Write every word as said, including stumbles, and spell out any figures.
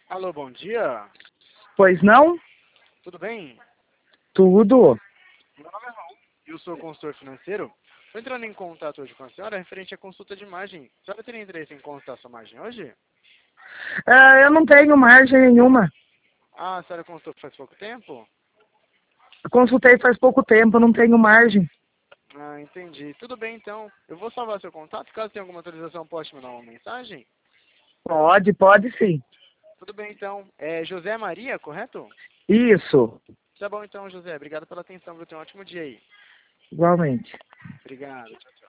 Alô, bom dia. Pois não? Tudo bem? Tudo. Meu nome é Raul e eu sou consultor financeiro. Estou entrando em contato hoje com a senhora referente à consulta de imagem. A senhora teria interesse em consultar sua imagem hoje? É, eu não tenho margem nenhuma. Ah, a senhora consultou faz pouco tempo? Eu consultei faz pouco tempo, eu não tenho margem. Ah, entendi. Tudo bem, então. Eu vou salvar seu contato. Caso tenha alguma atualização, posso te mandar uma mensagem? Pode, pode sim. Tudo bem, então. É José Maria, correto? Isso, Tá bom, então, José. Obrigado pela atenção. Viu? Tenha um ótimo dia aí. igualmente. Obrigado. Tchau, tchau.